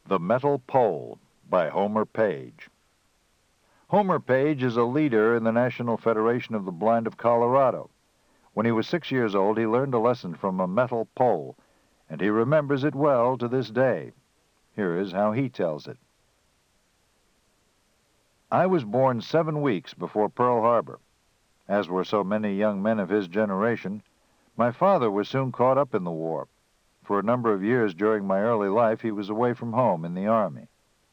The Metal Pole by Homer Page. Homer Page is a leader in the National Federation of the Blind of Colorado. When he was 6 years old, he learned a lesson from a metal pole, and he remembers it well to this day. Here is how he tells it. I was born 7 weeks before Pearl Harbor. As were so many young men of his generation, my father was soon caught up in the war. For a number of years during my early life, he was away from home in the Army.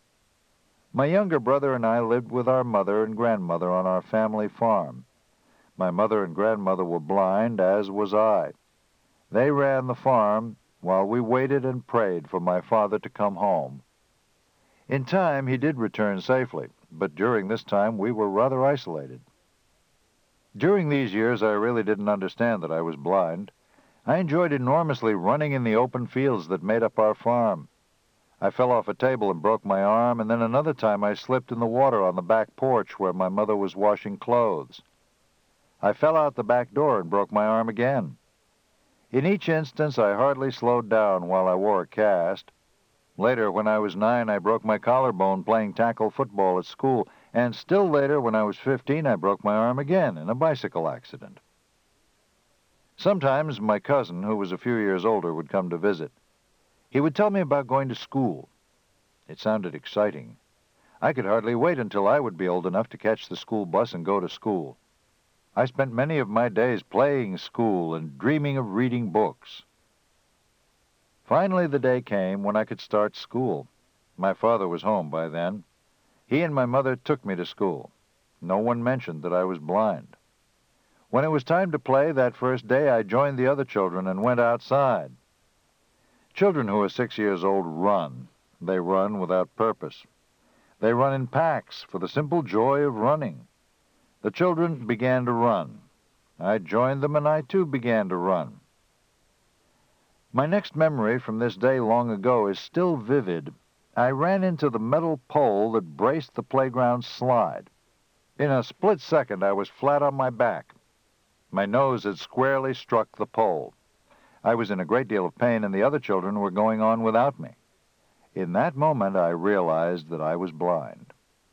My younger brother and I lived with our mother and grandmother on our family farm. My mother and grandmother were blind, as was I. They ran the farm while we waited and prayed for my father to come home. In time, he did return safely, but during this time, we were rather isolated. During these years, I really didn't understand that I was blind. I enjoyed enormously running in the open fields that made up our farm. I fell off a table and broke my arm, and then another time I slipped in the water on the back porch where my mother was washing clothes. I fell out the back door and broke my arm again. In each instance, I hardly slowed down while I wore a cast. Later, when I was 9, I broke my collarbone playing tackle football at school, and still later, when I was 15, I broke my arm again in a bicycle accident. Sometimes my cousin, who was a few years older, would come to visit. He would tell me about going to school. It sounded exciting. I could hardly wait until I would be old enough to catch the school bus and go to school. I spent many of my days playing school and dreaming of reading books. Finally, the day came when I could start school. My father was home by then. He and my mother took me to school. No one mentioned that I was blind. When it was time to play that first day, I joined the other children and went outside. Children who are 6 years old run. They run without purpose. They run in packs for the simple joy of running. The children began to run. I joined them, and I too began to run. My next memory from this day long ago is still vivid. I ran into the metal pole that braced the playground slide. In a split second, I was flat on my back. My nose had squarely struck the pole. I was in a great deal of pain, and the other children were going on without me. In that moment, I realized that I was blind.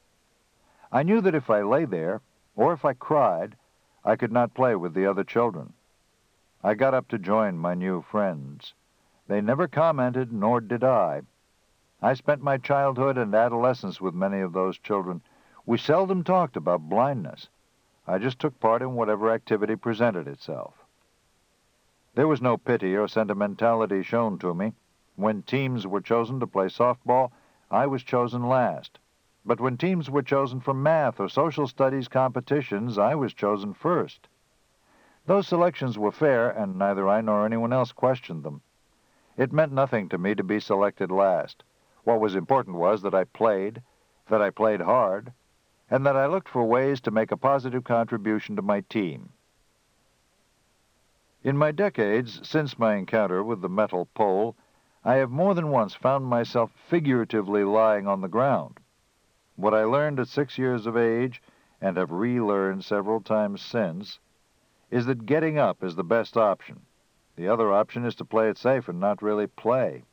I knew that if I lay there, or if I cried, I could not play with the other children. I got up to join my new friends. They never commented, nor did I. I spent my childhood and adolescence with many of those children. We seldom talked about blindness. I just took part in whatever activity presented itself. There was no pity or sentimentality shown to me. When teams were chosen to play softball, I was chosen last. But when teams were chosen for math or social studies competitions, I was chosen first. Those selections were fair, and neither I nor anyone else questioned them. It meant nothing to me to be selected last. What was important was that I played hard, and that I looked for ways to make a positive contribution to my team. In my decades since my encounter with the metal pole, I have more than once found myself figuratively lying on the ground. What I learned at 6 years of age, and have relearned several times since, is that getting up is the best option. The other option is to play it safe and not really play.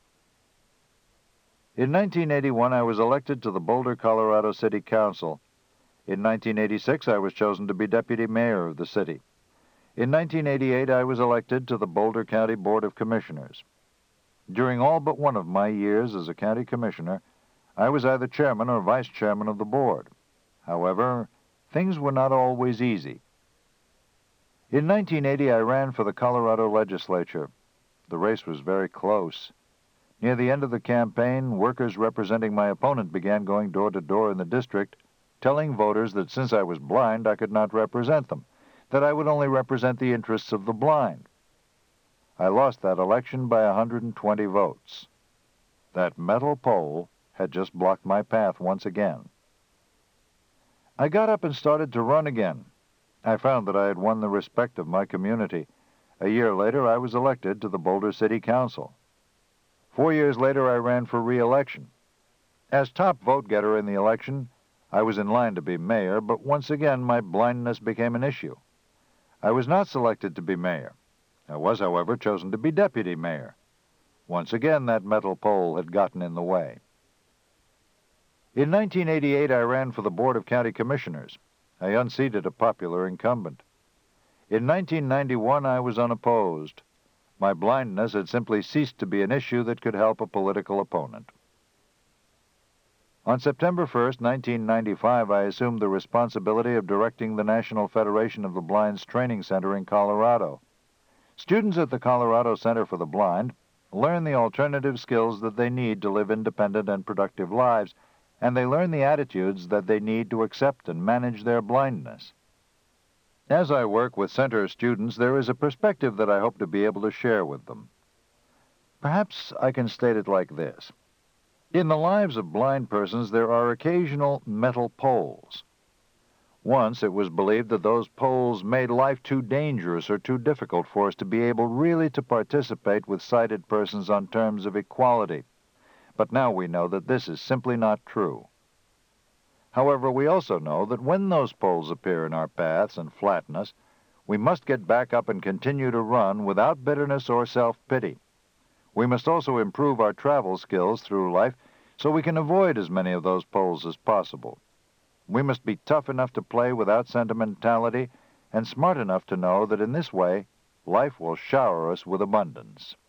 In 1981, I was elected to the Boulder, Colorado City Council. In 1986, I was chosen to be deputy mayor of the city. In 1988, I was elected to the Boulder County Board of Commissioners. During all but one of my years as a county commissioner, I was either chairman or vice chairman of the board. However, things were not always easy. In 1980, I ran for the Colorado legislature. The race was very close. Near the end of the campaign, workers representing my opponent began going door to door in the district, telling voters that since I was blind, I could not represent them, that I would only represent the interests of the blind. I lost that election by 120 votes. That metal pole had just blocked my path once again. I got up and started to run again. I found that I had won the respect of my community. A year later, I was elected to the Boulder City Council. 4 years later, I ran for re-election. As top vote-getter in the election, I was in line to be mayor, but once again my blindness became an issue. I was not selected to be mayor. I was, however, chosen to be deputy mayor. Once again, that metal pole had gotten in the way. In 1988, I ran for the Board of County Commissioners. I unseated a popular incumbent. In 1991, I was unopposed. My blindness had simply ceased to be an issue that could help a political opponent. On September 1st, 1995, I assumed the responsibility of directing the National Federation of the Blind's training center in Colorado. Students at the Colorado Center for the Blind learn the alternative skills that they need to live independent and productive lives, and they learn the attitudes that they need to accept and manage their blindness. As I work with center students, there is a perspective that I hope to be able to share with them. Perhaps I can state it like this. In the lives of blind persons, there are occasional metal poles. Once it was believed that those poles made life too dangerous or too difficult for us to be able really to participate with sighted persons on terms of equality. But now we know that this is simply not true. However, we also know that when those poles appear in our paths and flatten us, we must get back up and continue to run without bitterness or self-pity. We must also improve our travel skills through life so we can avoid as many of those poles as possible. We must be tough enough to play without sentimentality and smart enough to know that in this way, life will shower us with abundance.